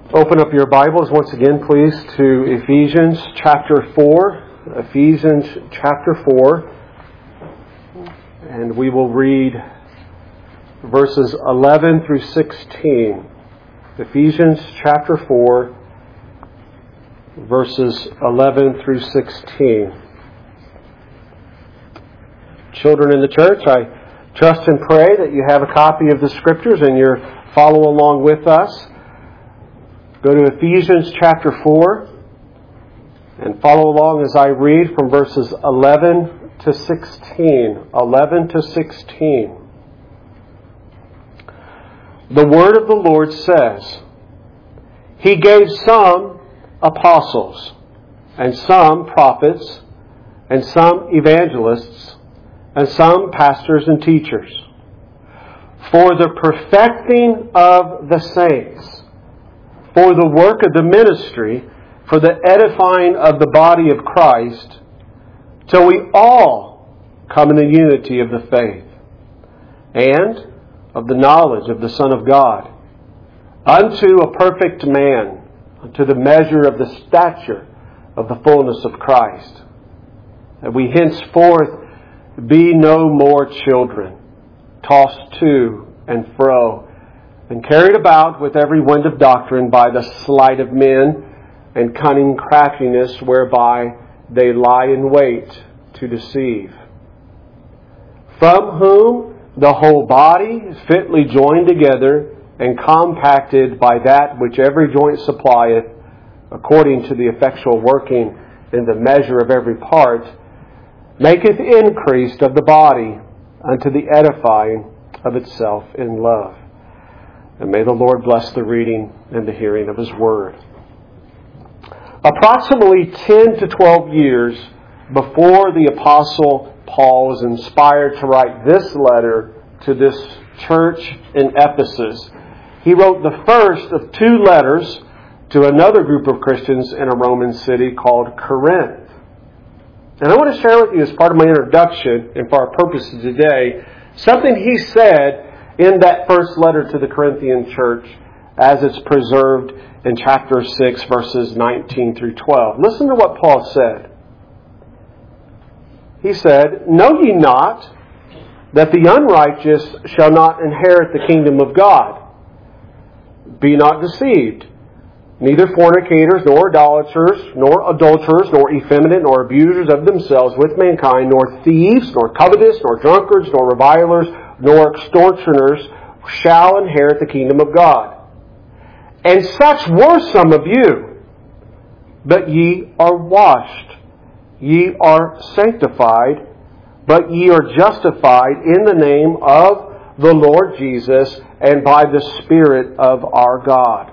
Open up your Bibles once again, please, to Ephesians chapter 4. Ephesians chapter 4. And we will read verses 11 through 16. Ephesians chapter 4, verses 11 through 16. Children in the church, I trust and pray that you have a copy of the Scriptures and you're follow along with us. Go to Ephesians chapter 4 and follow along as I read from verses 11 to 16. 11 to 16. The word of the Lord says, He gave some apostles, and some prophets, and some evangelists, and some pastors and teachers, for the perfecting of the saints, for the work of the ministry, for the edifying of the body of Christ, till we all come in the unity of the faith and of the knowledge of the Son of God, unto a perfect man, unto the measure of the stature of the fullness of Christ, that we henceforth be no more children, tossed to and fro, and carried about with every wind of doctrine by the sleight of men and cunning craftiness whereby they lie in wait to deceive. From whom the whole body is fitly joined together and compacted by that which every joint supplieth, according to the effectual working in the measure of every part, maketh increase of the body unto the edifying of itself in love. And may the Lord bless the reading and the hearing of His Word. Approximately 10 to 12 years before the Apostle Paul was inspired to write this letter to this church in Ephesus, he wrote the first of two letters to another group of Christians in a Roman city called Corinth. And I want to share with you as part of my introduction and for our purposes today, something he said in that first letter to the Corinthian church as it's preserved in chapter 6, verses 19 through 12. Listen to what Paul said. He said, Know ye not that the unrighteous shall not inherit the kingdom of God? Be not deceived. Neither fornicators, nor idolaters, nor adulterers, nor effeminate, nor abusers of themselves with mankind, nor thieves, nor covetous, nor drunkards, nor revilers, nor extortioners shall inherit the kingdom of God. And such were some of you. But ye are washed, ye are sanctified, but ye are justified in the name of the Lord Jesus and by the Spirit of our God.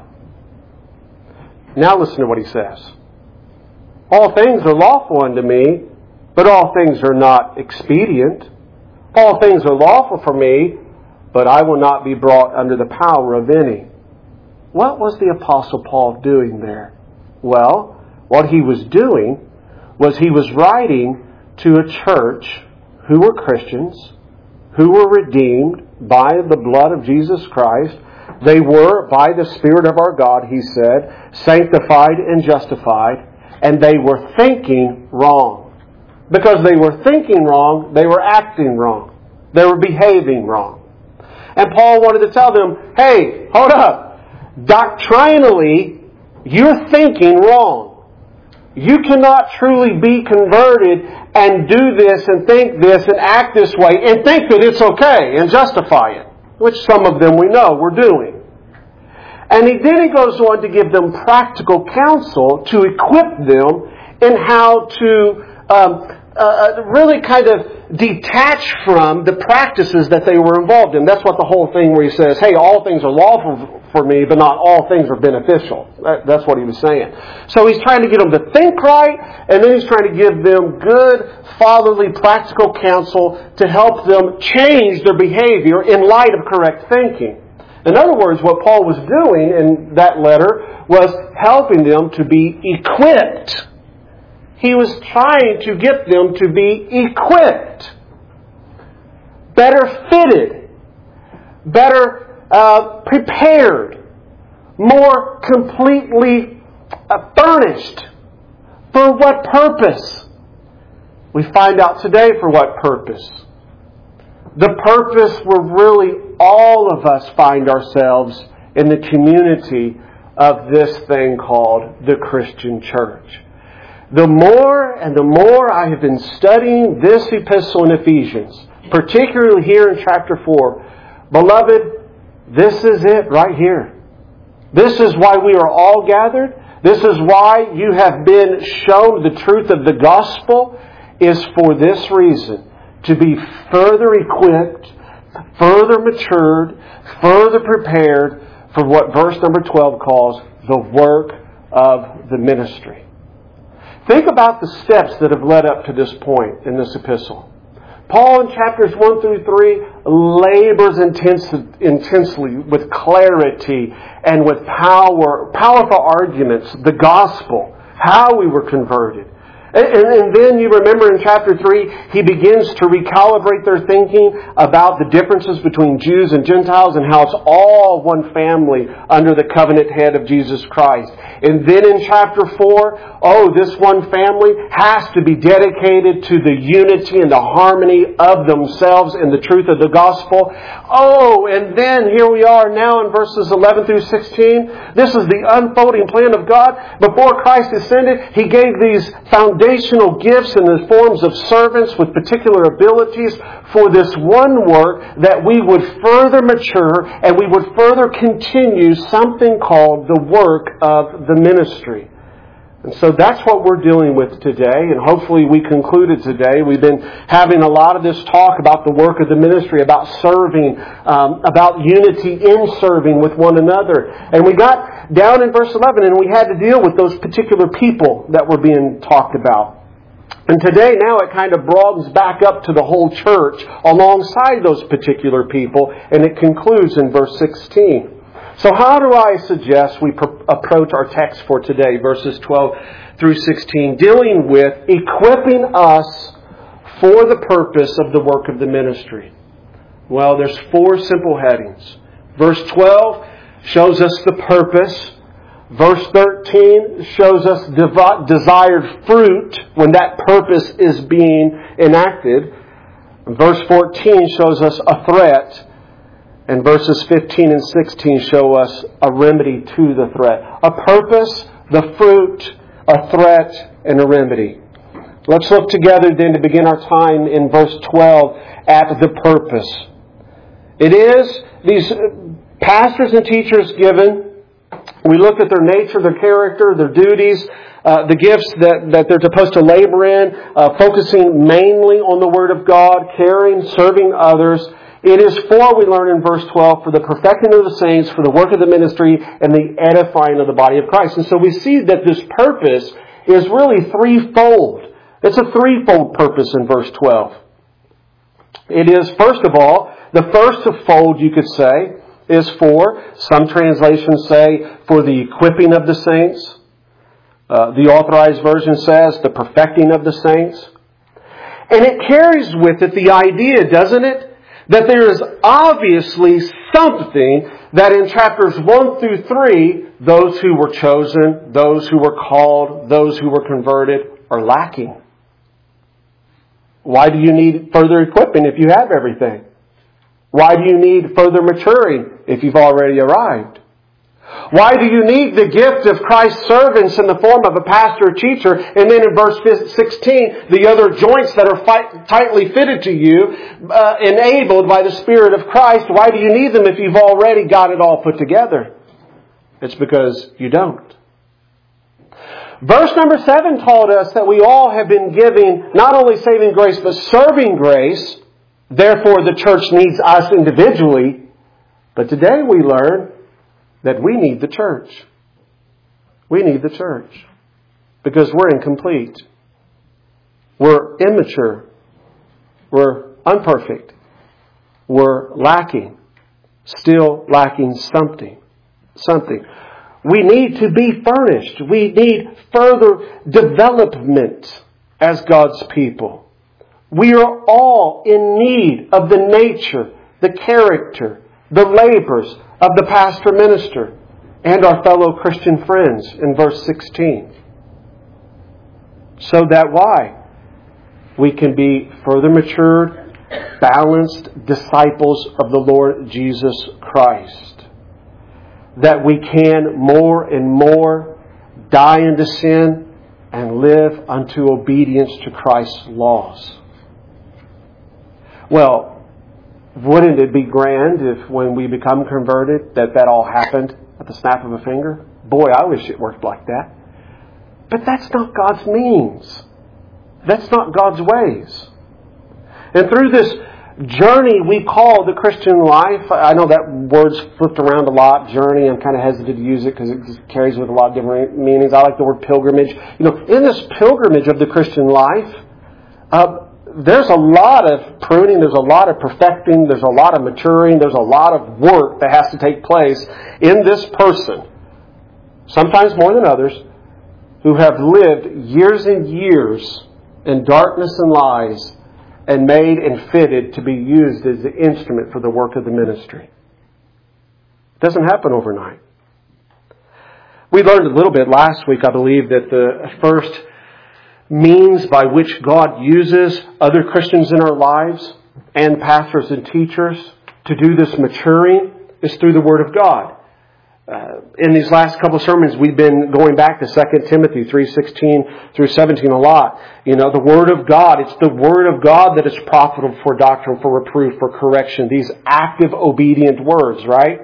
Now listen to what he says. All things are lawful unto me, but all things are not expedient. All things are lawful for me, but I will not be brought under the power of any. What was the Apostle Paul doing there? Well, what he was doing was he was writing to a church who were Christians, who were redeemed by the blood of Jesus Christ. They were, by the Spirit of our God, he said, sanctified and justified, and they were thinking wrong. Because they were thinking wrong, they were acting wrong. They were behaving wrong. And Paul wanted to tell them, hey, hold up. Doctrinally, you're thinking wrong. You cannot truly be converted and do this and think this and act this way and think that it's okay and justify it, which some of them we know we're doing. And then he goes on to give them practical counsel to equip them in how to really kind of detach from the practices that they were involved in. That's what the whole thing where he says, hey, all things are lawful for me, but not all things are beneficial. That's what he was saying. So he's trying to get them to think right, and then he's trying to give them good, fatherly, practical counsel to help them change their behavior in light of correct thinking. In other words, what Paul was doing in that letter was helping them to be equipped. He was trying to get them to be equipped, better fitted, better prepared more completely furnished. For what purpose? We find out today for what purpose. The purpose where really all of us find ourselves in the community of this thing called the Christian church. The more and the more I have been studying this epistle in Ephesians, particularly here in chapter 4, beloved, this is it right here. This is why we are all gathered. This is why you have been shown the truth of the gospel, is for this reason. To be further equipped, further matured, further prepared for what verse number 12 calls the work of the ministry. Think about the steps that have led up to this point in this epistle. Paul in chapters 1 through 3 labors intensely with clarity and with powerful arguments, the gospel, how we were converted. And then you remember in chapter 3, he begins to recalibrate their thinking about the differences between Jews and Gentiles and how it's all one family under the covenant head of Jesus Christ. And then in chapter 4, this one family has to be dedicated to the unity and the harmony of themselves in the truth of the gospel. And then here we are now in verses 11 through 16. This is the unfolding plan of God. Before Christ ascended, He gave these foundational gifts in the forms of servants with particular abilities for this one work, that we would further mature and we would further continue something called the work of the ministry. And so that's what we're dealing with today, and hopefully we concluded today. We've been having a lot of this talk about the work of the ministry, about serving, about unity in serving with one another. And we got down in verse 11 and we had to deal with those particular people that were being talked about. And today now it kind of broadens back up to the whole church alongside those particular people, and it concludes in verse 16. So how do I suggest we approach our text for today, verses 12 through 16, dealing with equipping us for the purpose of the work of the ministry? Well, there's 4 simple headings. Verse 12 shows us the purpose. Verse 13 shows us desired fruit when that purpose is being enacted. Verse 14 shows us a threat. And verses 15 and 16 show us a remedy to the threat. A purpose, the fruit, a threat, and a remedy. Let's look together then to begin our time in verse 12 at the purpose. It is these pastors and teachers given. We looked at their nature, their character, their duties, the gifts that they're supposed to labor in, focusing mainly on the Word of God, caring, serving others. It is for, we learn in verse 12, for the perfecting of the saints, for the work of the ministry, and the edifying of the body of Christ. And so we see that this purpose is really threefold. It's a threefold purpose in verse 12. It is, first of all, the first of fold, you could say, is for, some translations say, for the equipping of the saints. The Authorized Version says, the perfecting of the saints. And it carries with it the idea, doesn't it, that there is obviously something that in chapters 1 through 3, those who were chosen, those who were called, those who were converted, are lacking. Why do you need further equipping if you have everything? Why do you need further maturing if you've already arrived? Why do you need the gift of Christ's servants in the form of a pastor or teacher? And then in verse 16, the other joints that are tightly fitted to you, enabled by the Spirit of Christ. Why do you need them if you've already got it all put together? It's because you don't. Verse number 7 told us that we all have been given not only saving grace, but serving grace. Therefore, the church needs us individually. But today we learn that we need the church. We need the church. Because we're incomplete. We're immature. We're imperfect. We're lacking. Still lacking something. We need to be furnished. We need further development as God's people. We are all in need of the nature, the character, the labors of the pastor minister. and our fellow Christian friends in verse 16. So that why? We can be further matured, balanced disciples of the Lord Jesus Christ. That we can more and more die into sin and live unto obedience to Christ's laws. Well, wouldn't it be grand if when we become converted that all happened at the snap of a finger? Boy, I wish it worked like that. But that's not God's means. That's not God's ways. And through this journey we call the Christian life, I know that word's flipped around a lot, journey. I'm kind of hesitant to use it because it just carries with a lot of different meanings. I like the word pilgrimage. In this pilgrimage of the Christian life, there's a lot of pruning, there's a lot of perfecting, there's a lot of maturing, there's a lot of work that has to take place in this person, sometimes more than others, who have lived years and years in darkness and lies and made and fitted to be used as the instrument for the work of the ministry. It doesn't happen overnight. We learned a little bit last week, I believe, that the first means by which God uses other Christians in our lives and pastors and teachers to do this maturing is through the Word of God. In these last couple of sermons, we've been going back to 2 Timothy 3:16 through 17 a lot. The Word of God, it's the Word of God that is profitable for doctrine, for reproof, for correction. These active, obedient words, right?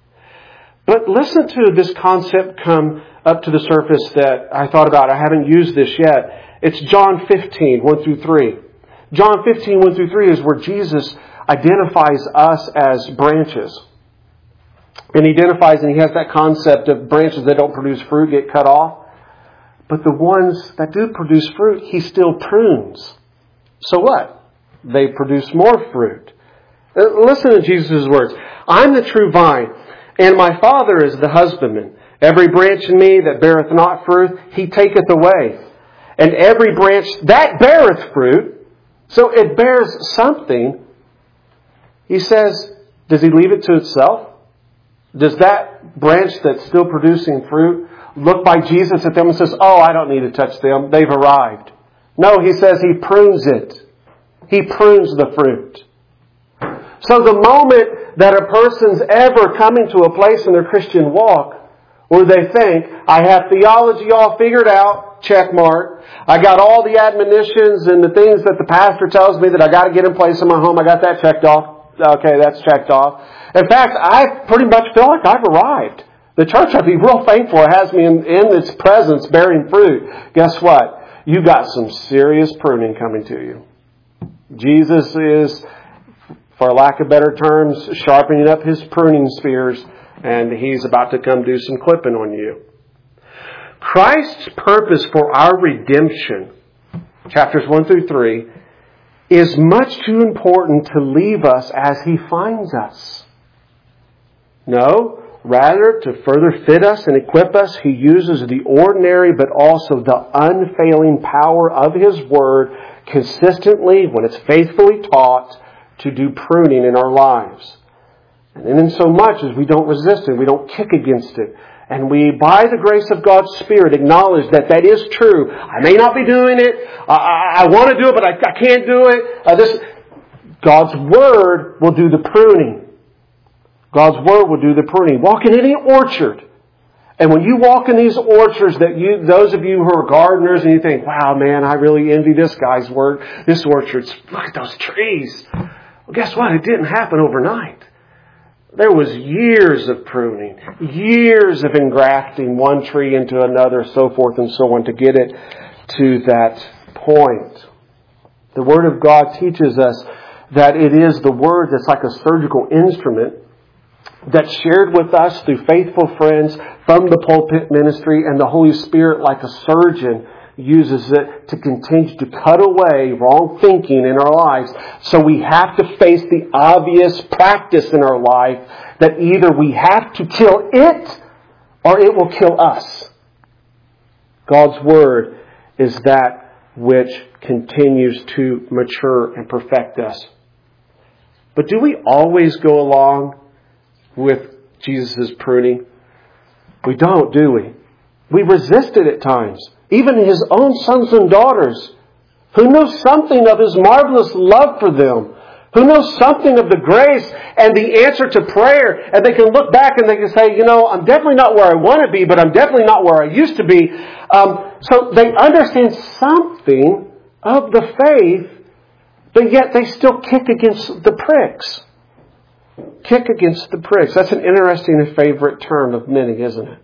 But listen to this concept come up to the surface that I thought about. I haven't used this yet. It's John 15, 1 through 3. John 15, 1 through 3 is where Jesus identifies us as branches. And he identifies, and he has that concept of branches that don't produce fruit get cut off. But the ones that do produce fruit, he still prunes. So what? They produce more fruit. Listen to Jesus' words. I'm the true vine, and my Father is the husbandman. Every branch in me that beareth not fruit, he taketh away. And every branch that beareth fruit, so it bears something, he says, does he leave it to itself? Does that branch that's still producing fruit look by Jesus at them and says, oh, I don't need to touch them, they've arrived? No, he says he prunes it. He prunes the fruit. So the moment that a person's ever coming to a place in their Christian walk where they think, I have theology all figured out, check mark. I got all the admonitions and the things that the pastor tells me that I got to get in place in my home. I got that checked off. Okay, that's checked off. In fact, I pretty much feel like I've arrived. The church, I'd be real thankful it has me in its presence bearing fruit. Guess what? You got some serious pruning coming to you. Jesus is, for lack of better terms, sharpening up his pruning spears, and he's about to come do some clipping on you. Christ's purpose for our redemption, chapters 1 through 3, is much too important to leave us as he finds us. No, rather, to further fit us and equip us, he uses the ordinary but also the unfailing power of his word consistently, when it's faithfully taught, to do pruning in our lives. And in so much as we don't resist it, we don't kick against it, and we, by the grace of God's Spirit, acknowledge that is true. I may not be doing it. I want to do it, but I can't do it. God's Word will do the pruning. God's Word will do the pruning. Walk in any orchard. And when you walk in these orchards, those of you who are gardeners, and you think, wow, man, I really envy this guy's work. This orchard's, look at those trees. Well, guess what? It didn't happen overnight. There was years of pruning, years of engrafting one tree into another, so forth and so on, to get it to that point. The Word of God teaches us that it is the Word that's like a surgical instrument that's shared with us through faithful friends from the pulpit ministry, and the Holy Spirit, like a surgeon, uses it to continue to cut away wrong thinking in our lives. So we have to face the obvious practice in our life that either we have to kill it or it will kill us. God's Word is that which continues to mature and perfect us. But do we always go along with Jesus' pruning? We don't, do we? We resist it at times. Even His own sons and daughters, who know something of His marvelous love for them, who know something of the grace and the answer to prayer, and they can look back and they can say, I'm definitely not where I want to be, but I'm definitely not where I used to be. So they understand something of the faith, but yet they still kick against the pricks. Kick against the pricks. That's an interesting and favorite term of many, isn't it?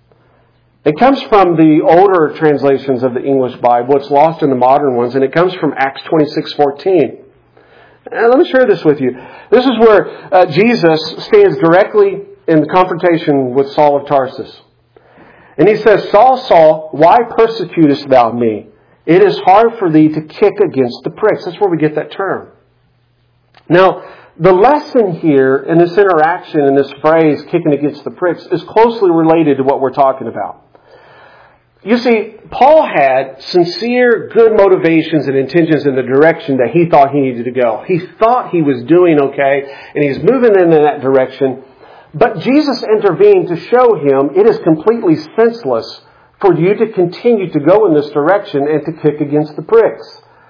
It comes from the older translations of the English Bible. It's lost in the modern ones, and it comes from Acts 26:14. And let me share this with you. This is where Jesus stands directly in confrontation with Saul of Tarsus. And He says, Saul, Saul, why persecutest thou me? It is hard for thee to kick against the pricks. That's where we get that term. Now, the lesson here in this interaction, in this phrase, kicking against the pricks, is closely related to what we're talking about. You see, Paul had sincere, good motivations and intentions in the direction that he thought he needed to go. He thought he was doing okay, and he's moving in that direction. But Jesus intervened to show him it is completely senseless for you to continue to go in this direction and to kick against the pricks.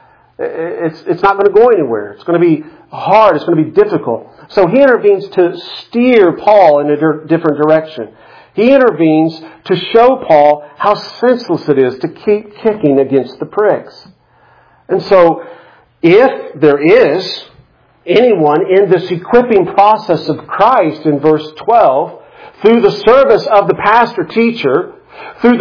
It's not going to go anywhere. It's going to be hard. It's going to be difficult. So he intervenes to steer Paul in a different direction. He intervenes to show Paul how senseless it is to keep kicking against the pricks. And so, if there is anyone in this equipping process of Christ in verse 12, through the service of the pastor-teacher, through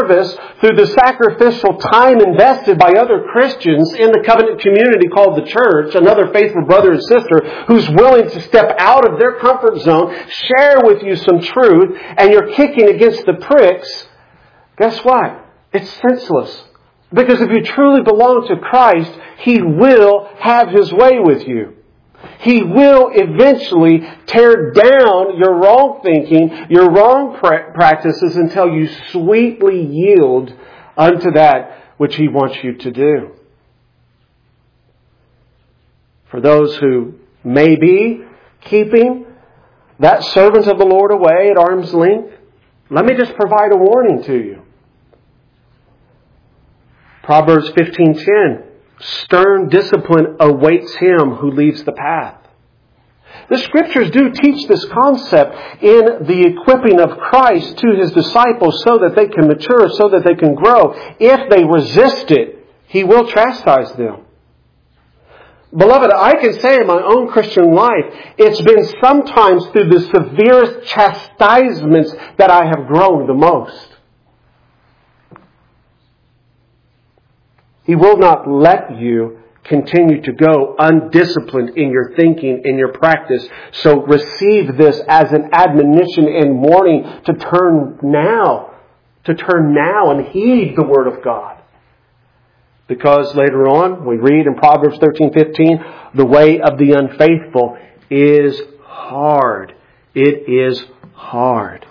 the sacrificial time invested by other Christians in the covenant community called the church, another faithful brother and sister who's willing to step out of their comfort zone, share with you some truth, and you're kicking against the pricks, guess what? It's senseless. Because if you truly belong to Christ, He will have His way with you. He will eventually tear down your wrong thinking, your wrong practices until you sweetly yield unto that which He wants you to do. For those who may be keeping that servant of the Lord away at arm's length, let me just provide a warning to you. Proverbs 15:10. Stern discipline awaits him who leaves the path. The Scriptures do teach this concept in the equipping of Christ to His disciples so that they can mature, so that they can grow. If they resist it, He will chastise them. Beloved, I can say in my own Christian life, it's been sometimes through the severest chastisements that I have grown the most. He will not let you continue to go undisciplined in your thinking, in your practice. So receive this as an admonition and warning to turn now and heed the Word of God. Because later on, we read in Proverbs 13:15, the way of the unfaithful is hard. It is hard.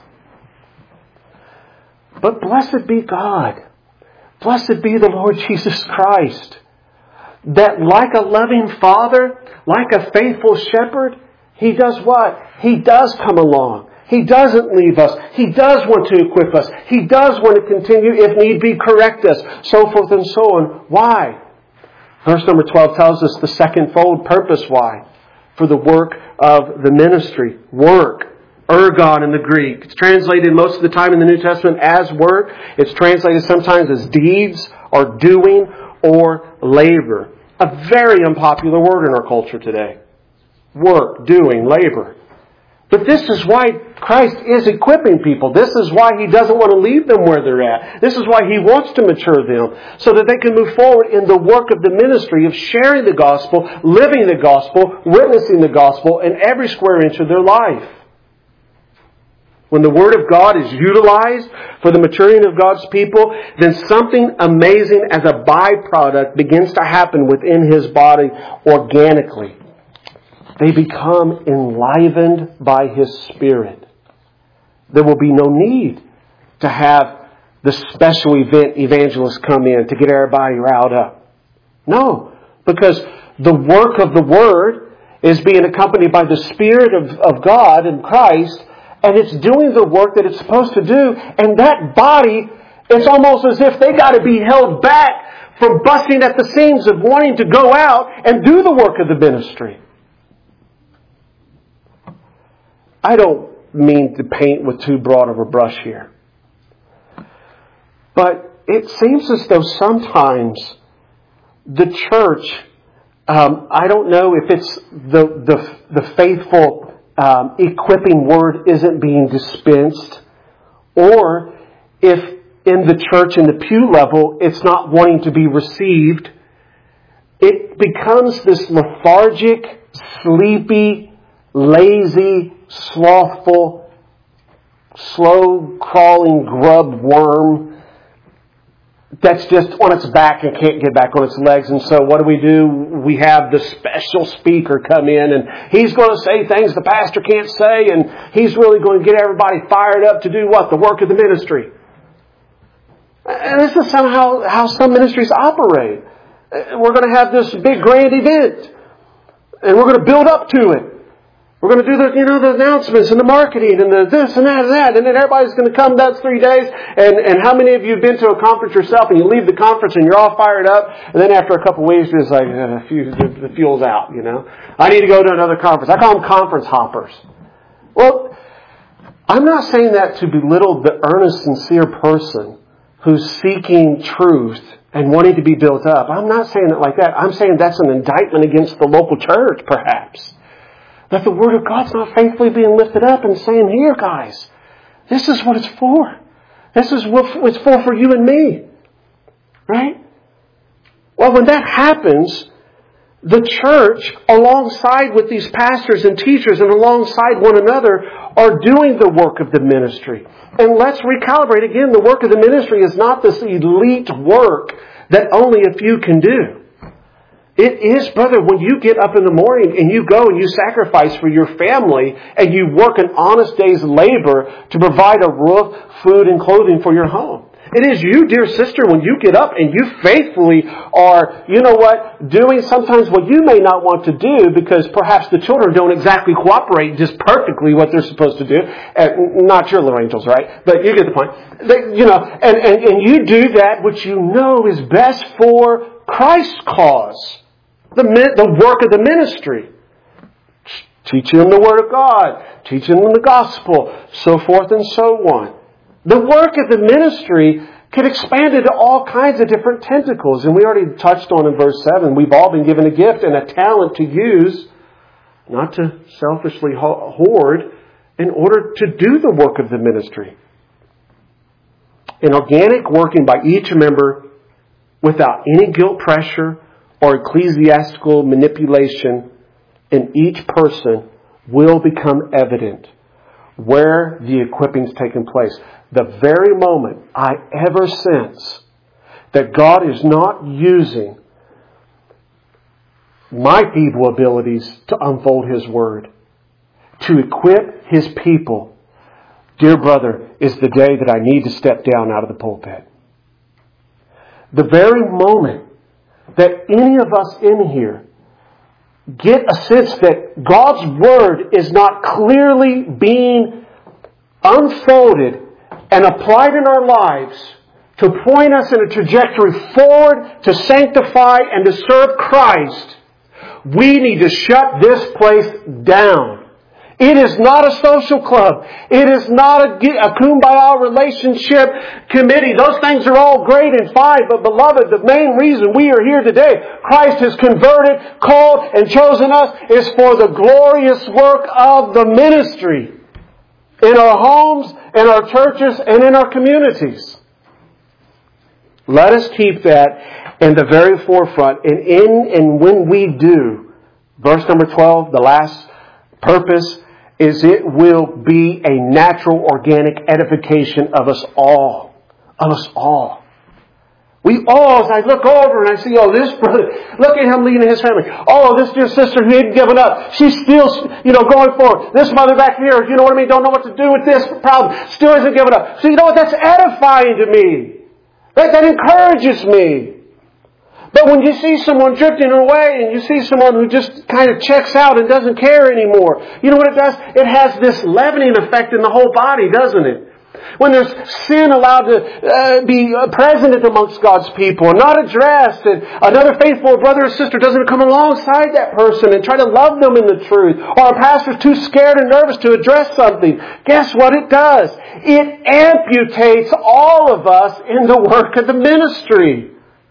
But blessed be God. Blessed be the Lord Jesus Christ, that like a loving Father, like a faithful shepherd, He does what? He does come along. He doesn't leave us. He does want to equip us. He does want to continue, if need be, correct us, so forth and so on. Why? Verse number 12 tells us the secondfold purpose why. For the work of the ministry. Work. Ergon in the Greek. It's translated most of the time in the New Testament as work. It's translated sometimes as deeds or doing or labor. A very unpopular word in our culture today. Work, doing, labor. But this is why Christ is equipping people. This is why He doesn't want to leave them where they're at. This is why He wants to mature them so that they can move forward in the work of the ministry of sharing the gospel, living the gospel, witnessing the gospel in every square inch of their life. When the Word of God is utilized for the maturing of God's people, then something amazing as a byproduct begins to happen within His body organically. They become enlivened by His Spirit. There will be no need to have the special event evangelists come in to get everybody riled up. No, because the work of the Word is being accompanied by the Spirit of God and Christ, and it's doing the work that it's supposed to do. And that body, it's almost as if they got to be held back from busting at the seams of wanting to go out and do the work of the ministry. I don't mean to paint with too broad of a brush here. But it seems as though sometimes the church, I don't know if it's the faithful equipping word isn't being dispensed, or if in the church in the pew level it's not wanting to be received. It becomes this lethargic, sleepy, lazy, slothful, slow-crawling grub worm that's just on its back and can't get back on its legs. And so what do? We have the special speaker come in, and he's going to say things the pastor can't say, and he's really going to get everybody fired up to do what? The work of the ministry. And this is somehow how some ministries operate. We're going to have this big grand event, and we're going to build up to it. We're going to do the announcements and the marketing and the this and that, and then everybody's going to come. That's 3 days. And how many of you have been to a conference yourself and you leave the conference and you're all fired up, and then after a couple of weeks it's like the fuel's out. I need to go to another conference. I call them conference hoppers. Well, I'm not saying that to belittle the earnest, sincere person who's seeking truth and wanting to be built up. I'm not saying it like that. I'm saying that's an indictment against the local church, perhaps. That the Word of God's not faithfully being lifted up and saying, here, guys, this is what it's for. This is what it's for you and me. Right? Well, when that happens, the church, alongside with these pastors and teachers and alongside one another, are doing the work of the ministry. And let's recalibrate again. The work of the ministry is not this elite work that only a few can do. It is, brother, when you get up in the morning and you go and you sacrifice for your family and you work an honest day's labor to provide a roof, food, and clothing for your home. It is you, dear sister, when you get up and you faithfully are, doing sometimes what you may not want to do because perhaps the children don't exactly cooperate just perfectly what they're supposed to do. Not your little angels, right? But you get the point. And you do that which you know is best for Christ's cause. The work of the ministry. Teaching them the Word of God. Teaching them the gospel. So forth and so on. The work of the ministry can expand into all kinds of different tentacles. And we already touched on in verse 7. We've all been given a gift and a talent to use. Not to selfishly hoard. In order to do the work of the ministry. An organic working by each member without any guilt pressure or ecclesiastical manipulation in each person will become evident where the equipping's taken place. The very moment I ever sense that God is not using my feeble abilities to unfold His Word, to equip His people, dear brother, is the day that I need to step down out of the pulpit. The very moment that any of us in here get a sense that God's Word is not clearly being unfolded and applied in our lives to point us in a trajectory forward to sanctify and to serve Christ, we need to shut this place down. It is not a social club. It is not a kumbaya relationship committee. Those things are all great and fine. But beloved, the main reason we are here today, Christ has converted, called, and chosen us, is for the glorious work of the ministry. In our homes, in our churches, and in our communities. Let us keep that in the very forefront. And when we do, verse number 12, the last purpose is it will be a natural, organic edification of us all. Of us all. We all, as I look over and I see, this brother, look at him leading his family. This dear sister who hadn't given up. She's still, going forward. This mother back here, don't know what to do with this problem. Still hasn't given up. So that's edifying to me. That encourages me. But when you see someone drifting away and you see someone who just kind of checks out and doesn't care anymore, you know what it does? It has this leavening effect in the whole body, doesn't it? When there's sin allowed to be present amongst God's people and not addressed, and another faithful brother or sister doesn't come alongside that person and try to love them in the truth, or a pastor's too scared and nervous to address something, guess what it does? It amputates all of us in the work of the ministry.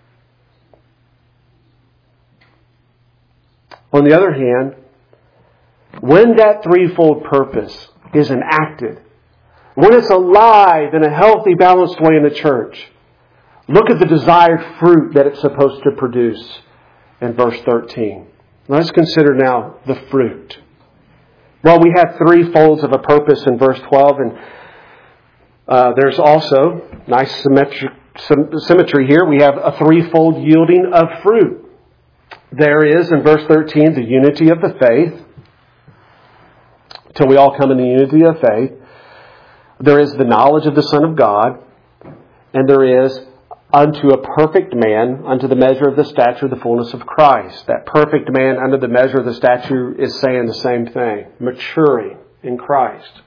On the other hand, when that threefold purpose is enacted, when it's alive in a healthy, balanced way in the church, look at the desired fruit that it's supposed to produce in verse 13. Let's consider now the fruit. Well, we have three folds of a purpose in verse 12, and there's also nice symmetry here. We have a threefold yielding of fruit. There is, in verse 13, the unity of the faith, till we all come in the unity of faith. There is the knowledge of the Son of God, and there is unto a perfect man, unto the measure of the stature of the fullness of Christ. That perfect man under the measure of the stature is saying the same thing, maturing in Christ.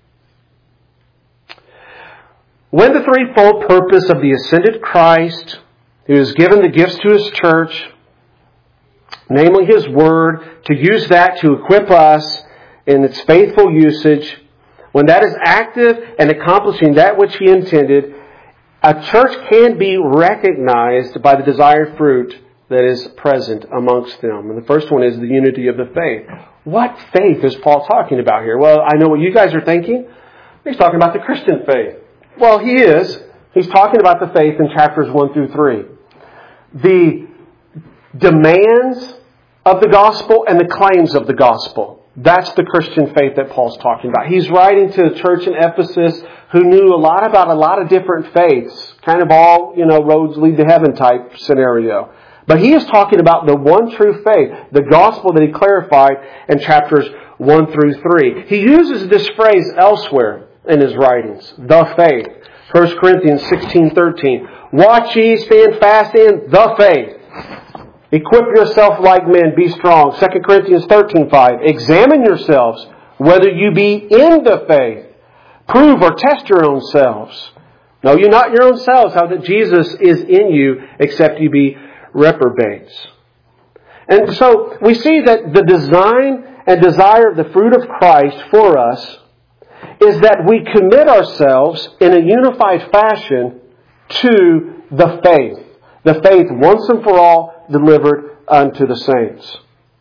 When the threefold purpose of the ascended Christ, who has given the gifts to His church, namely His Word, to use that to equip us in its faithful usage, when that is active and accomplishing that which He intended, a church can be recognized by the desired fruit that is present amongst them. And the first one is the unity of the faith. What faith is Paul talking about here? Well, I know what you guys are thinking. He's talking about the Christian faith. Well, he is. He's talking about the faith in chapters 1 through 3. The demands of the gospel and the claims of the gospel. That's the Christian faith that Paul's talking about. He's writing to a church in Ephesus who knew a lot about a lot of different faiths. Kind of all, roads lead to heaven type scenario. But he is talking about the one true faith, the gospel that he clarified in chapters 1 through 3. He uses this phrase elsewhere in his writings, the faith. 1 Corinthians 16:13. Watch ye, stand fast in the faith. Equip yourself like men, be strong. 2 Corinthians 13:5. Examine yourselves whether you be in the faith. Prove or test your own selves. Know you not your own selves how that Jesus is in you, except you be reprobates. And so we see that the design and desire of the fruit of Christ for us is that we commit ourselves in a unified fashion to the faith. The faith once and for all delivered unto the saints.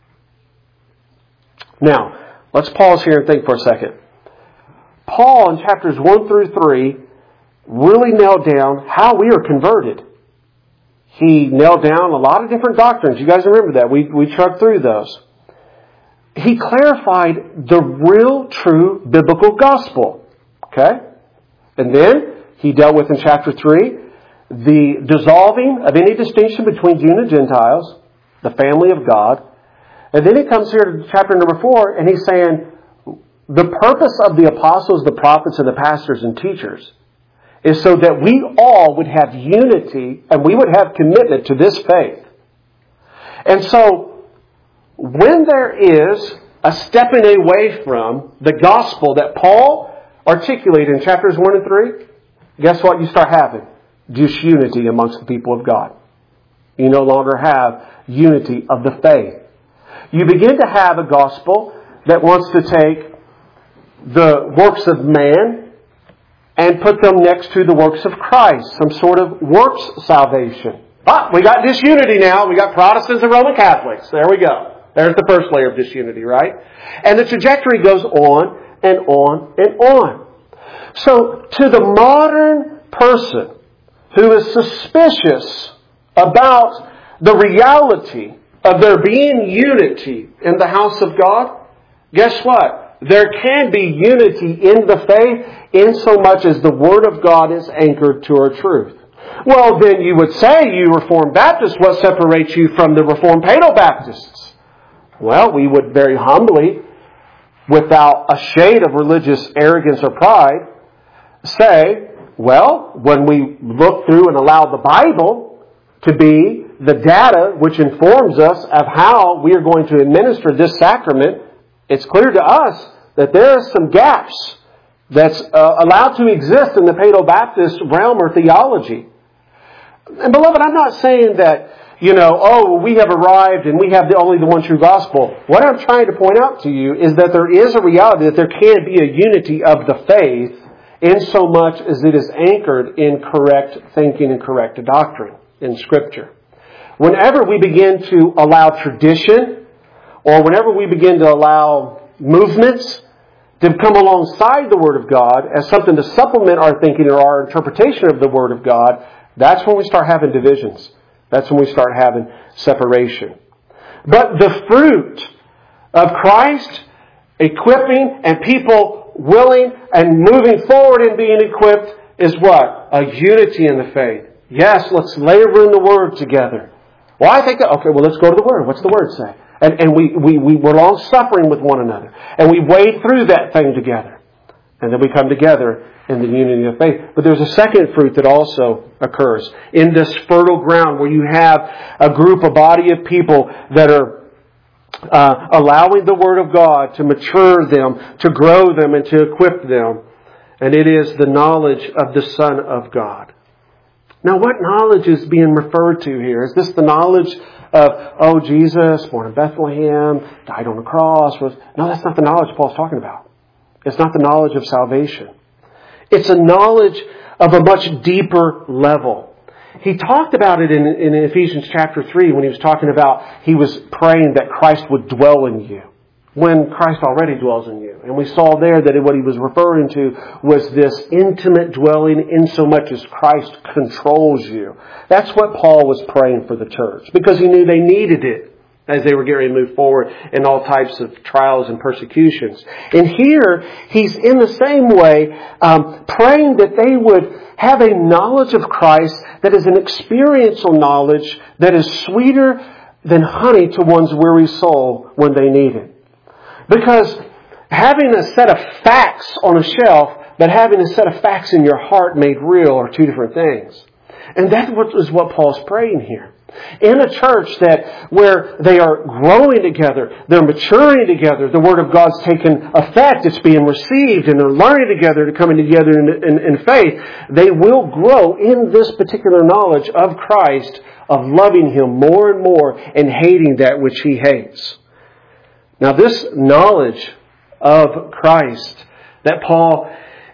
Now, let's pause here and think for a second. Paul in chapters 1 through 3 really nailed down how we are converted. He nailed down a lot of different doctrines. You guys remember that. We trucked through those. He clarified the real, true biblical gospel. Okay? And then he dealt with in chapter 3 the dissolving of any distinction between Jew and Gentiles, the family of God. And then he comes here to chapter number 4 and he's saying the purpose of the apostles, the prophets, and the pastors and teachers is so that we all would have unity and we would have commitment to this faith. And so when there is a stepping away from the gospel that Paul articulated in chapters 1 and 3, guess what you start having? Disunity amongst the people of God. You no longer have unity of the faith. You begin to have a gospel that wants to take the works of man and put them next to the works of Christ. Some sort of works salvation. We got disunity now. We got Protestants and Roman Catholics. There we go. There's the first layer of disunity, right? And the trajectory goes on and on and on. So to the modern person who is suspicious about the reality of there being unity in the house of God, guess what? There can be unity in the faith in so much as the Word of God is anchored to our truth. Well, then you would say, you Reformed Baptists, what separates you from the Reformed Paedo-Baptists? Well, we would very humbly, without a shade of religious arrogance or pride, say, well, when we look through and allow the Bible to be the data which informs us of how we are going to administer this sacrament, it's clear to us that there are some gaps that's allowed to exist in the Paedo-Baptist realm or theology. And beloved, I'm not saying that, we have arrived and we have only the one true gospel. What I'm trying to point out to you is that there is a reality that there can be a unity of the faith in so much as it is anchored in correct thinking and correct doctrine in Scripture. Whenever we begin to allow tradition, or whenever we begin to allow movements to come alongside the Word of God as something to supplement our thinking or our interpretation of the Word of God, that's when we start having divisions. That's when we start having separation. But the fruit of Christ equipping and people willing and moving forward and being equipped is what? A unity in the faith. Yes, let's labor in the Word together. Well, I think, let's go to the Word. What's the Word say? And we're long-suffering with one another. And we wade through that thing together. And then we come together in the unity of faith. But there's a second fruit that also occurs. In this fertile ground where you have a body of people that are allowing the Word of God to mature them, to grow them, and to equip them. And it is the knowledge of the Son of God. Now, what knowledge is being referred to here? Is this the knowledge of, Jesus, born in Bethlehem, died on the cross? No, that's not the knowledge Paul's talking about. It's not the knowledge of salvation. It's a knowledge of a much deeper level. He talked about it in Ephesians chapter 3 when he was talking about, he was praying that Christ would dwell in you, when Christ already dwells in you. And we saw there that what he was referring to was this intimate dwelling in so much as Christ controls you. That's what Paul was praying for the church, because he knew they needed it as they were getting ready to move forward in all types of trials and persecutions. And here, he's in the same way praying that they would have a knowledge of Christ that is an experiential knowledge that is sweeter than honey to one's weary soul when they need it. Because having a set of facts on a shelf, but having a set of facts in your heart made real are two different things. And that is what Paul's praying here. In a church where they are growing together, they're maturing together, the Word of God's taken effect, it's being received, and they're learning together to coming together in faith, they will grow in this particular knowledge of Christ, of loving Him more and more and hating that which He hates. Now, this knowledge of Christ that Paul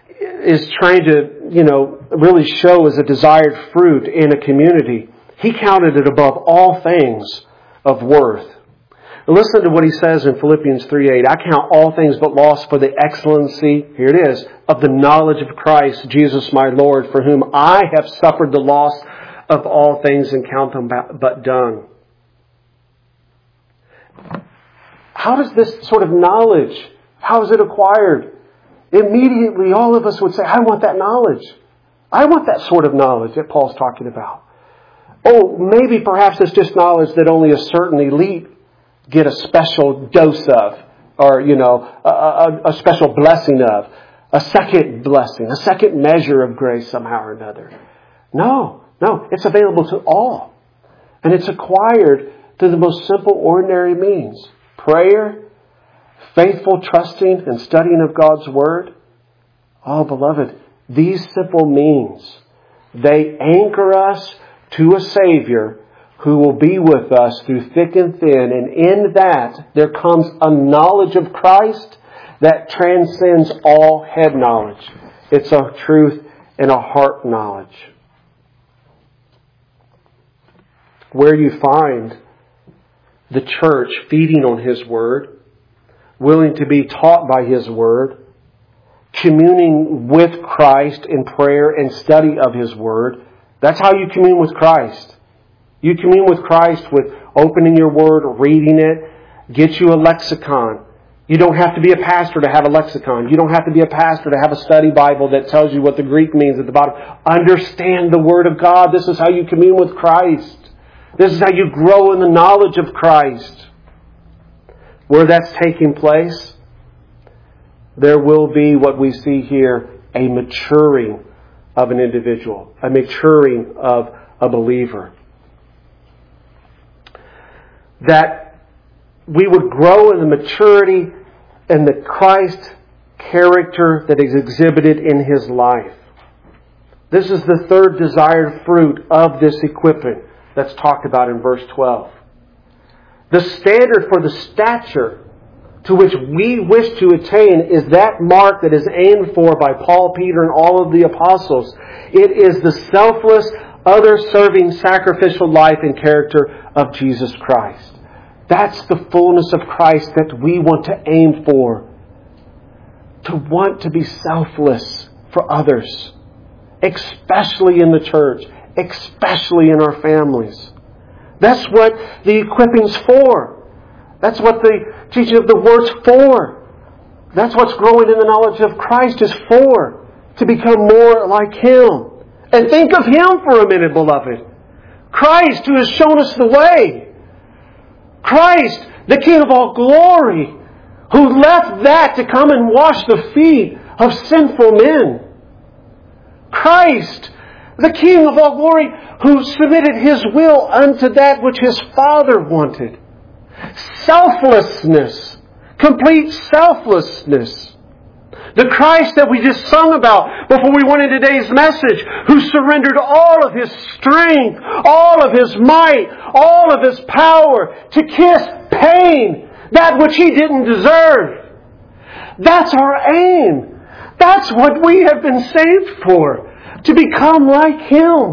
is trying to, really show as a desired fruit in a community, he counted it above all things of worth. Listen to what he says in Philippians 3:8. I count all things but loss for the excellency, here it is, of the knowledge of Christ, Jesus my Lord, for whom I have suffered the loss of all things and count them but dung. How does this sort of knowledge, how is it acquired? Immediately all of us would say, I want that knowledge. I want that sort of knowledge that Paul's talking about. Oh, maybe perhaps it's just knowledge that only a certain elite get a special dose of, or, a special blessing of, a second blessing, a second measure of grace somehow or another. No, it's available to all. And it's acquired through the most simple, ordinary means. Prayer, faithful trusting and studying of God's Word. Oh, beloved, these simple means, they anchor us to a Savior who will be with us through thick and thin. And in that, there comes a knowledge of Christ that transcends all head knowledge. It's a truth and a heart knowledge. Where you find the church feeding on His Word, willing to be taught by His Word, communing with Christ in prayer and study of His Word. That's how you commune with Christ. You commune with Christ with opening your Word, reading it, get you a lexicon. You don't have to be a pastor to have a lexicon. You don't have to be a pastor to have a study Bible that tells you what the Greek means at the bottom. Understand the Word of God. This is how you commune with Christ. This is how you grow in the knowledge of Christ. Where that's taking place, there will be what we see here, a maturing of an individual, a maturing of a believer. that we would grow in the maturity and the Christ character that is exhibited in His life. This is the third desired fruit of this equipping that's talked about in verse 12. The standard for the stature to which we wish to attain is that mark that is aimed for by Paul, Peter, and all of the apostles. It is the selfless, other-serving, sacrificial life and character of Jesus Christ. That's the fullness of Christ that we want to aim for. To want to be selfless for others, especially in the church, especially in our families. That's what the equipping's for. That's what the teaching of the Word's for. That's what's growing in the knowledge of Christ is for. To become more like Him. And think of Him for a minute, beloved. Christ, who has shown us the way. Christ, the King of all glory, who left that to come and wash the feet of sinful men. Christ, the King of all glory, who submitted His will unto that which His Father wanted. Selflessness. Complete selflessness. The Christ that we just sung about before we went into today's message, who surrendered all of His strength, all of His might, all of His power to kiss pain, that which He didn't deserve. That's our aim. That's what we have been saved for. To become like Him.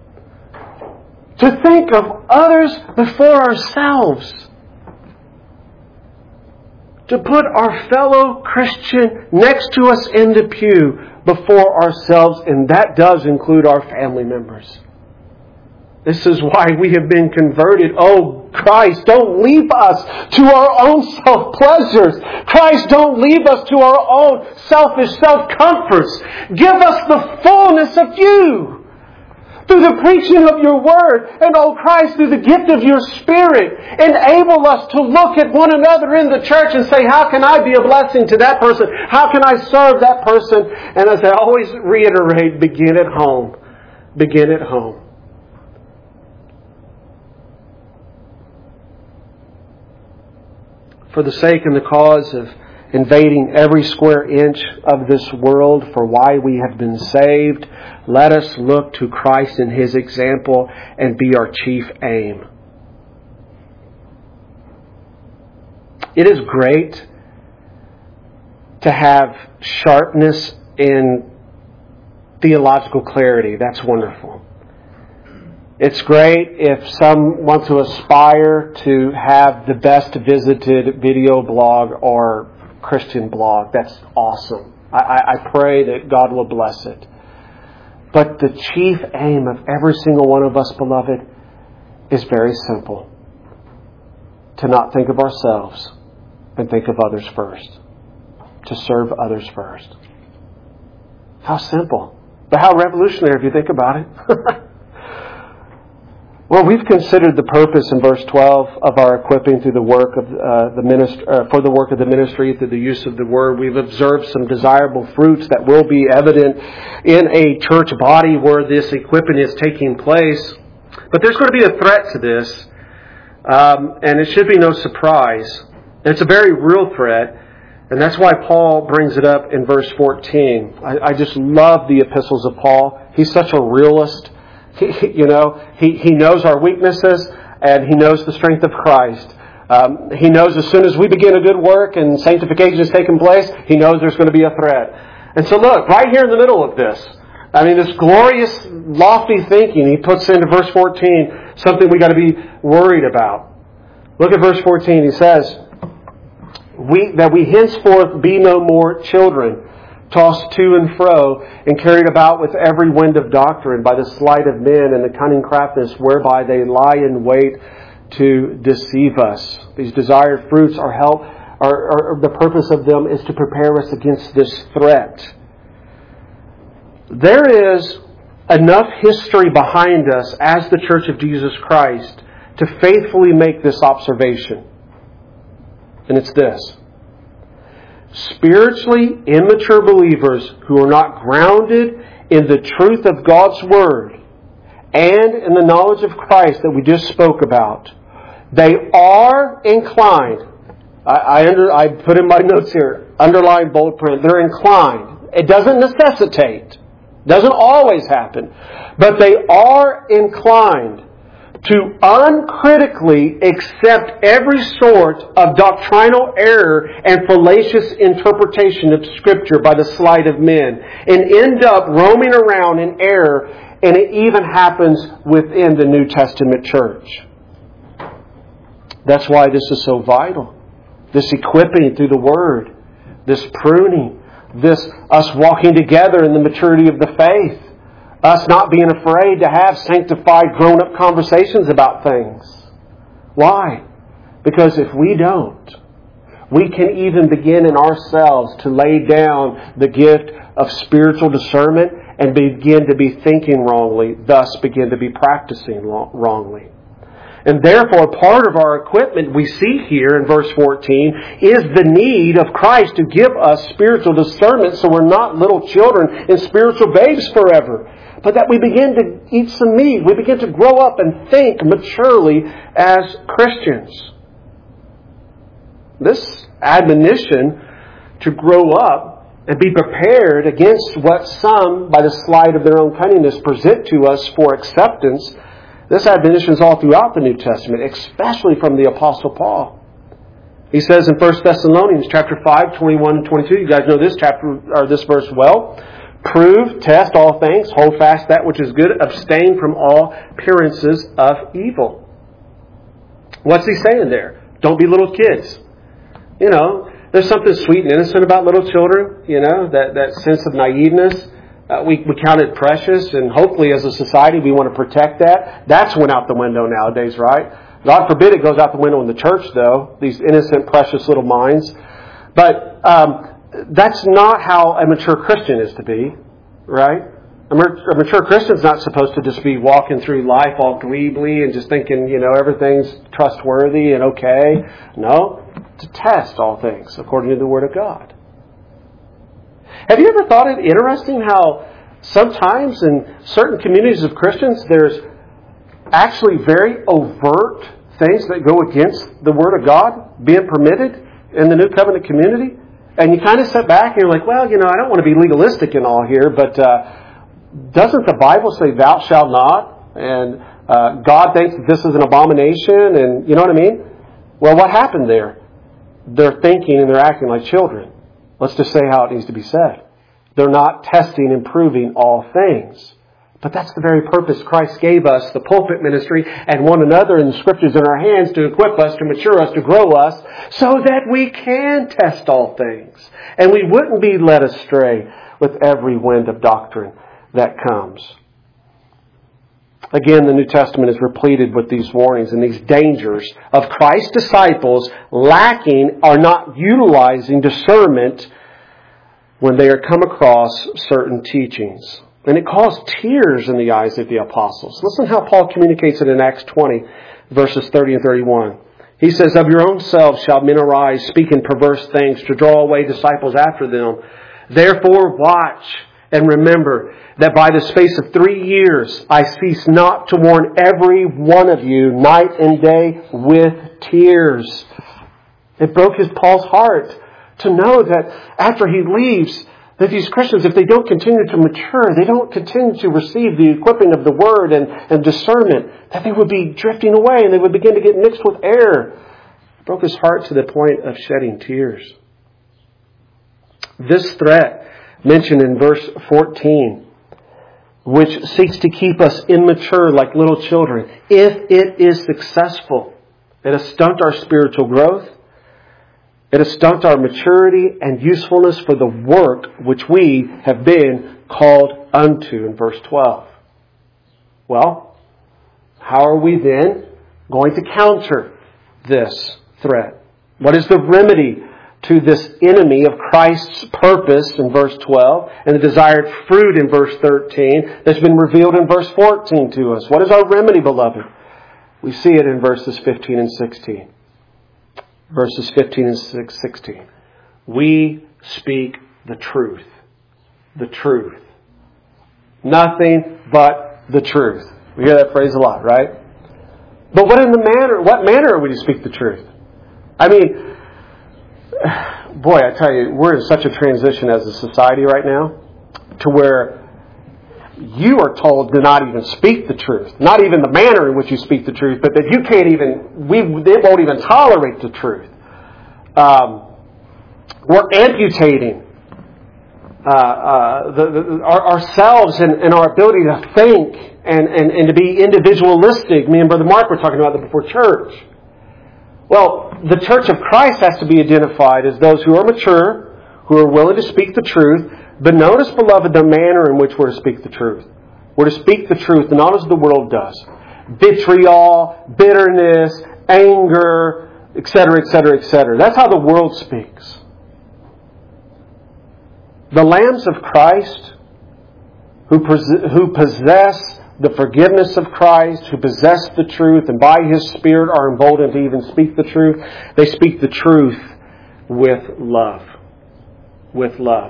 To think of others before ourselves. To put our fellow Christian next to us in the pew before ourselves, and that does include our family members. This is why we have been converted. Oh, Christ, don't leave us to our own self-pleasures. Christ, don't leave us to our own selfish self-comforts. Give us the fullness of You. Through the preaching of Your Word, and, oh Christ, through the gift of Your Spirit, enable us to look at one another in the church and say, how can I be a blessing to that person? How can I serve that person? And as I always reiterate, begin at home. Begin at home. For the sake and the cause of invading every square inch of this world for why we have been saved, let us look to Christ and His example and be our chief aim. It is great to have sharpness in theological clarity. That's wonderful. It's great if some want to aspire to have the best visited video blog or Christian blog. That's awesome. I pray that God will bless it. But the chief aim of every single one of us, beloved, is very simple. To not think of ourselves and think of others first. To serve others first. How simple. But how revolutionary if you think about it. Well, we've considered the purpose in verse 12 of our equipping through the work of the ministry, for the work of the ministry through the use of the Word. We've observed some desirable fruits that will be evident in a church body where this equipping is taking place. But there's going to be a threat to this, and it should be no surprise. It's a very real threat, and that's why Paul brings it up in verse 14. I just love the epistles of Paul. He's such a realist. He knows our weaknesses and He knows the strength of Christ. He knows as soon as we begin a good work and sanctification is taking place, He knows there's going to be a threat. And so look, right here in the middle of this, this glorious, lofty thinking, he puts into verse 14 something we got to be worried about. Look at verse 14. He says, that we henceforth be no more children, tossed to and fro, and carried about with every wind of doctrine by the sleight of men and the cunning craftiness whereby they lie in wait to deceive us. These desired fruits are the purpose of them is to prepare us against this threat. There is enough history behind us as the Church of Jesus Christ to faithfully make this observation. And it's this. Spiritually immature believers who are not grounded in the truth of God's Word and in the knowledge of Christ that we just spoke about, They are inclined. I put in my notes here, underline bold print. They're inclined. It doesn't necessitate. Doesn't always happen. But they are inclined to uncritically accept every sort of doctrinal error and fallacious interpretation of Scripture by the sleight of men, and end up roaming around in error, and it even happens within the New Testament church. That's why this is so vital. This equipping through the Word, this pruning, this us walking together in the maturity of the faith, us not being afraid to have sanctified, grown-up conversations about things. Why? Because if we don't, we can even begin in ourselves to lay down the gift of spiritual discernment and begin to be thinking wrongly, thus begin to be practicing wrongly. And therefore, part of our equipment we see here in verse 14 is the need of Christ to give us spiritual discernment so we're not little children and spiritual babes forever, but that we begin to eat some meat. We begin to grow up and think maturely as Christians. This admonition to grow up and be prepared against what some, by the sleight of their own cunningness, present to us for acceptance, this admonition is all throughout the New Testament, especially from the Apostle Paul. He says in 1 Thessalonians chapter 5, 21 and 22, you guys know this chapter or this verse well. Prove, test all things, hold fast that which is good, abstain from all appearances of evil. What's he saying there? Don't be little kids. You know, there's something sweet and innocent about little children, you know, that sense of naiveness. We count it precious, and hopefully as a society we want to protect that. That's went out the window nowadays, right? God forbid it goes out the window in the church, though, these innocent, precious little minds. But that's not how a mature Christian is to be, right? A mature Christian's not supposed to just be walking through life all dweebly and just thinking, you know, everything's trustworthy and okay. No, to test all things according to the Word of God. Have you ever thought it interesting how sometimes in certain communities of Christians there's actually very overt things that go against the Word of God being permitted in the New Covenant community? And you kind of sit back and you're like, well, you know, I don't want to be legalistic and all here, but doesn't the Bible say thou shalt not? And God thinks that this is an abomination, and you know what I mean? Well, what happened there? They're thinking and they're acting like children. Let's just say how it needs to be said. They're not testing and proving all things. But that's the very purpose Christ gave us, the pulpit ministry, and one another in the Scriptures in our hands to equip us, to mature us, to grow us, so that we can test all things. And we wouldn't be led astray with every wind of doctrine that comes. Again, the New Testament is repleted with these warnings and these dangers of Christ's disciples lacking or not utilizing discernment when they are come across certain teachings. And it caused tears in the eyes of the apostles. Listen how Paul communicates it in Acts 20, verses 30 and 31. He says, of your own selves shall men arise, speaking perverse things, to draw away disciples after them. Therefore watch and remember that by the space of 3 years I cease not to warn every one of you night and day with tears. It broke Paul's heart to know that after he leaves, that these Christians, if they don't continue to mature, they don't continue to receive the equipping of the Word and discernment, that they would be drifting away and they would begin to get mixed with error. It broke his heart to the point of shedding tears. This threat mentioned in verse 14, which seeks to keep us immature like little children, if it is successful, it'll stunt our spiritual growth. It'll stunt our maturity and usefulness for the work which we have been called unto in verse 12. Well, how are we then going to counter this threat? What is the remedy to this enemy of Christ's purpose in verse 12 and the desired fruit in verse 13 that's been revealed in verse 14 to us? What is our remedy, beloved? We see it in verses 15 and 16. Verses 15 and 16. We speak the truth. The truth. Nothing but the truth. We hear that phrase a lot, right? But what manner are we to speak the truth? I mean, boy, I tell you, we're in such a transition as a society right now to where you are told to not even speak the truth. Not even the manner in which you speak the truth, but that you can't even, it won't even tolerate the truth. We're amputating ourselves and our ability to think and to be individualistic. Me and Brother Mark were talking about that before church. Well, the church of Christ has to be identified as those who are mature, who are willing to speak the truth. But notice, beloved, the manner in which we're to speak the truth. We're to speak the truth, not as the world does. Vitriol, bitterness, anger, etc., etc., etc. That's how the world speaks. The lambs of Christ, who possess the forgiveness of Christ, who possess the truth, and by His Spirit are emboldened to even speak the truth, they speak the truth with love. With love.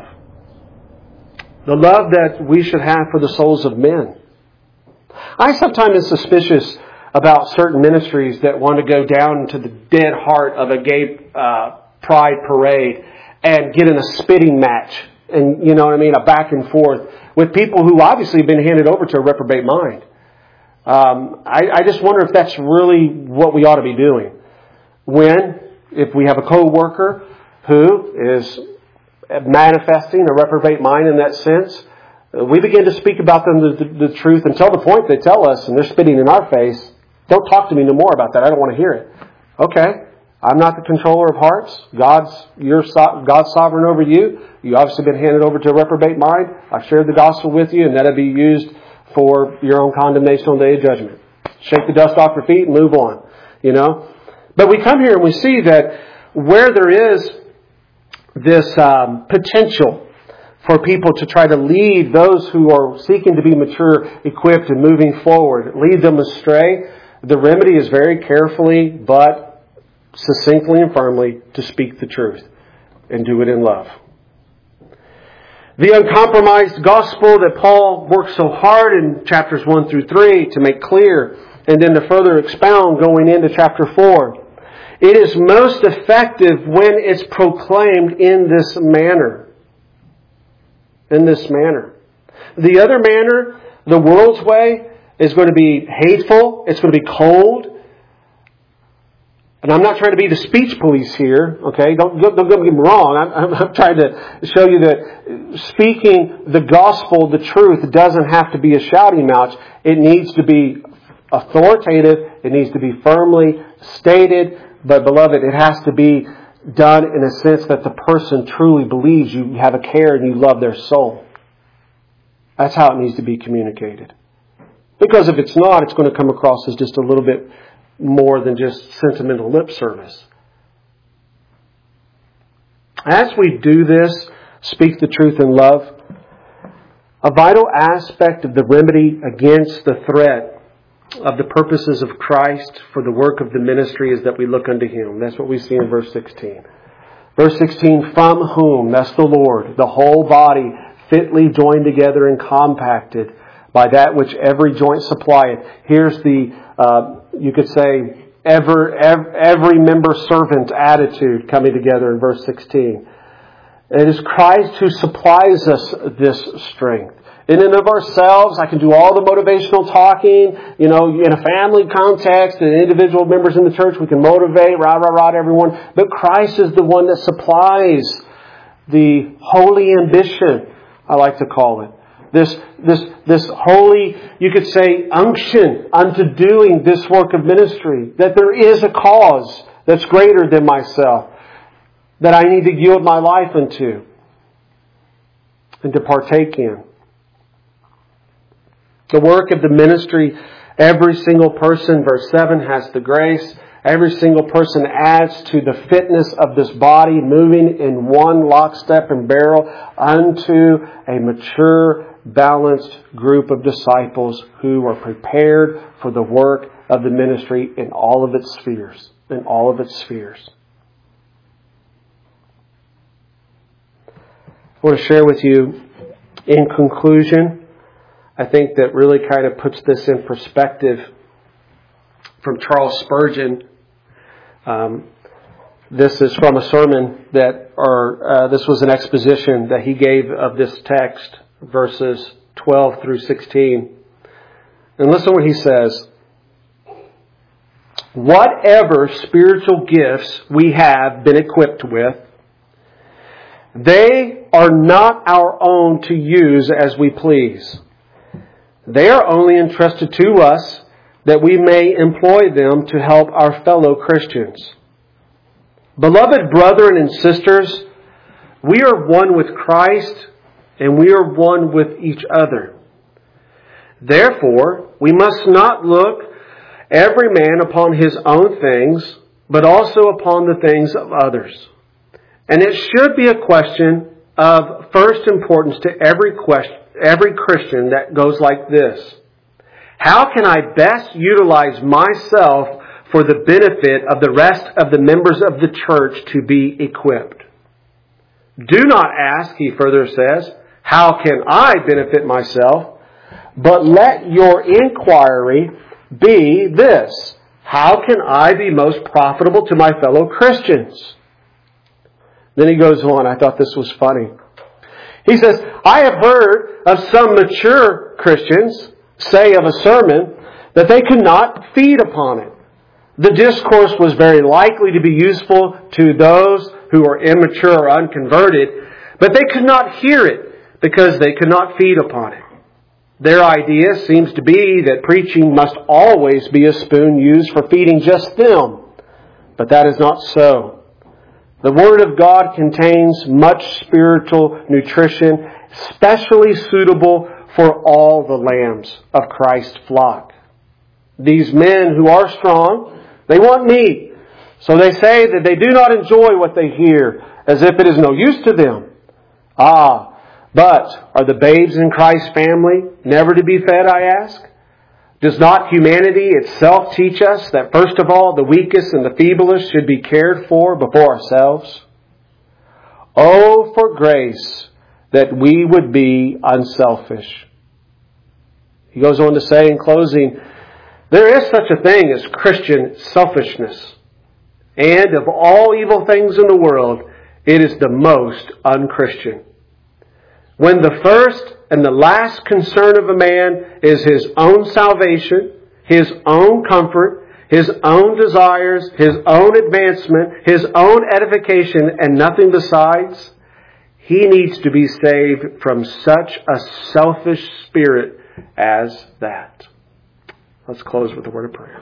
The love that we should have for the souls of men. I sometimes am suspicious about certain ministries that want to go down into the dead heart of a gay pride parade and get in a spitting match. And, you know what I mean, a back and forth with people who obviously have been handed over to a reprobate mind. I just wonder if that's really what we ought to be doing. If we have a co-worker who is manifesting a reprobate mind in that sense, we begin to speak about them the truth until the point they tell us, and they're spitting in our face, don't talk to me no more about that. I don't want to hear it. Okay, I'm not the controller of hearts. God's sovereign over you. You obviously been handed over to a reprobate mind. I've shared the gospel with you, and that'll be used for your own condemnation on the day of judgment. Shake the dust off your feet and move on. You know? But we come here and we see that where there is this potential for people to try to lead those who are seeking to be mature, equipped, and moving forward, lead them astray, the remedy is very carefully but succinctly and firmly to speak the truth and do it in love. The uncompromised gospel that Paul worked so hard in chapters 1 through 3 to make clear and then to further expound going into chapter 4. It is most effective when it's proclaimed in this manner. In this manner. The other manner, the world's way, is going to be hateful. It's going to be cold. And I'm not trying to be the speech police here, okay? Don't get me wrong. I'm trying to show you that speaking the gospel, the truth, doesn't have to be a shouting match. It needs to be authoritative. It needs to be firmly stated. But beloved, it has to be done in a sense that the person truly believes you have a care and you love their soul. That's how it needs to be communicated. Because if it's not, it's going to come across as just a little bit more than just sentimental lip service. As we do this, speak the truth in love, a vital aspect of the remedy against the threat of the purposes of Christ for the work of the ministry is that we look unto Him. That's what we see in verse 16. Verse 16, from whom, that's the Lord, the whole body fitly joined together and compacted by that which every joint supplieth. Here's the, you could say, every member servant attitude coming together in verse 16. It is Christ who supplies us this strength. In and of ourselves, I can do all the motivational talking, you know, in a family context, and individual members in the church, we can motivate, rah, everyone. But Christ is the one that supplies the holy ambition, I like to call it. This holy, you could say, unction unto doing this work of ministry. That there is a cause that's greater than myself, that I need to yield my life unto and to partake in. The work of the ministry, every single person, verse 7, has the grace. Every single person adds to the fitness of this body, moving in one lockstep and barrel unto a mature, balanced group of disciples who are prepared for the work of the ministry in all of its spheres. In all of its spheres. I want to share with you, in conclusion, I think that really kind of puts this in perspective from Charles Spurgeon. This is from a sermon this was an exposition that he gave of this text, verses 12 through 16. And listen what he says. Whatever spiritual gifts we have been equipped with, they are not our own to use as we please. They are only entrusted to us that we may employ them to help our fellow Christians. Beloved brethren and sisters, we are one with Christ and we are one with each other. Therefore, we must not look every man upon his own things, but also upon the things of others. And it should be a question of first importance to every Christian that goes like this. How can I best utilize myself for the benefit of the rest of the members of the church to be equipped? Do not ask, he further says, how can I benefit myself? But let your inquiry be this: how can I be most profitable to my fellow Christians? Then he goes on. I thought this was funny. He says, I have heard of some mature Christians say of a sermon that they could not feed upon it. The discourse was very likely to be useful to those who are immature or unconverted, but they could not hear it because they could not feed upon it. Their idea seems to be that preaching must always be a spoon used for feeding just them, but that is not so. The Word of God contains much spiritual nutrition, especially suitable for all the lambs of Christ's flock. These men who are strong, they want meat. So they say that they do not enjoy what they hear, as if it is no use to them. But are the babes in Christ's family never to be fed, I ask? Does not humanity itself teach us that first of all the weakest and the feeblest should be cared for before ourselves? Oh, for grace that we would be unselfish. He goes on to say in closing, there is such a thing as Christian selfishness. And of all evil things in the world, it is the most unchristian. When the first and the last concern of a man is his own salvation, his own comfort, his own desires, his own advancement, his own edification, and nothing besides, he needs to be saved from such a selfish spirit as that. Let's close with a word of prayer.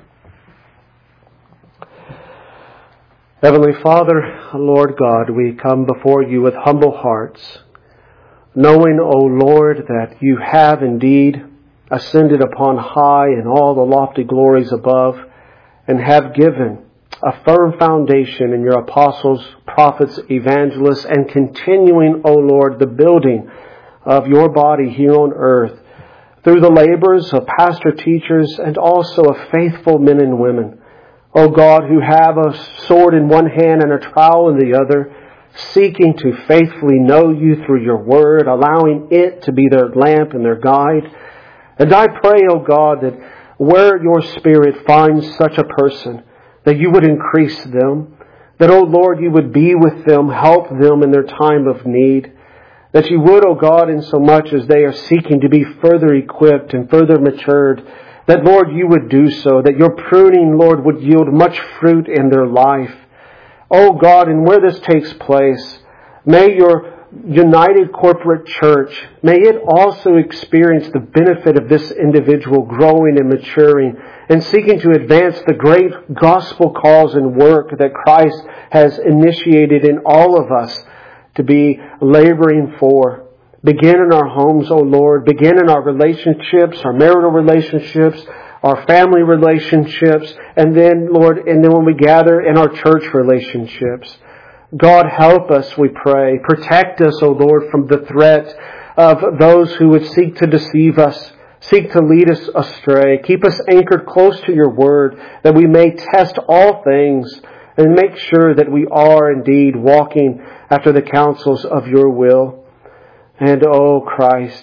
Heavenly Father, Lord God, we come before you with humble hearts, knowing, O Lord, that you have indeed ascended upon high in all the lofty glories above, and have given a firm foundation in your apostles, prophets, evangelists, and continuing, O Lord, the building of your body here on earth through the labors of pastor teachers and also of faithful men and women, O God, who have a sword in one hand and a trowel in the other, seeking to faithfully know you through your word, allowing it to be their lamp and their guide. And I pray, O God, that where your Spirit finds such a person, that you would increase them, that, O Lord, you would be with them, help them in their time of need, that you would, O God, in so much as they are seeking to be further equipped and further matured, that, Lord, you would do so, that your pruning, Lord, would yield much fruit in their life. Oh God, and where this takes place, may your united corporate church, may it also experience the benefit of this individual growing and maturing and seeking to advance the great gospel cause and work that Christ has initiated in all of us to be laboring for. Begin in our homes, O Lord. Begin in our relationships, our marital relationships, our family relationships, and then, Lord, when we gather in our church relationships. God, help us, we pray. Protect us, O Lord, from the threat of those who would seek to deceive us, seek to lead us astray. Keep us anchored close to your word, that we may test all things and make sure that we are indeed walking after the counsels of your will. And, O Christ,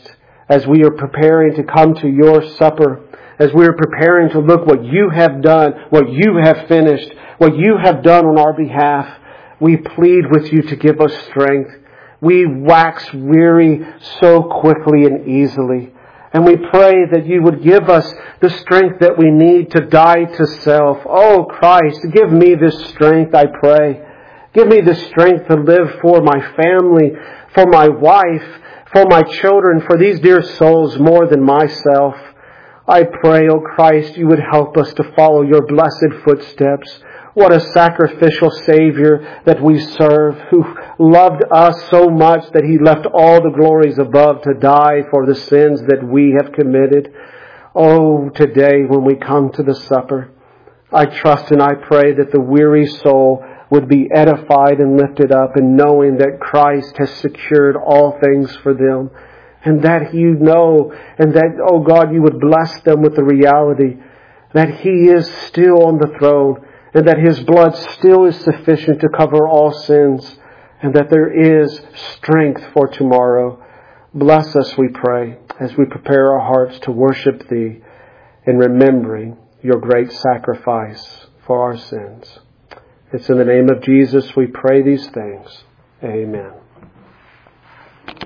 as we are preparing to come to your supper, as we are preparing to look what you have done, what you have finished, what you have done on our behalf, we plead with you to give us strength. We wax weary so quickly and easily. And we pray that you would give us the strength that we need to die to self. Oh Christ, give me this strength, I pray. Give me the strength to live for my family, for my wife, for my children, for these dear souls more than myself. I pray, O Christ, you would help us to follow your blessed footsteps. What a sacrificial Savior that we serve, who loved us so much that He left all the glories above to die for the sins that we have committed. Oh, today when we come to the supper, I trust and I pray that the weary soul would be edified and lifted up in knowing that Christ has secured all things for them. And that you know, and that, oh God, you would bless them with the reality that He is still on the throne, and that His blood still is sufficient to cover all sins, and that there is strength for tomorrow. Bless us, we pray, as we prepare our hearts to worship Thee in remembering your great sacrifice for our sins. It's in the name of Jesus we pray these things. Amen.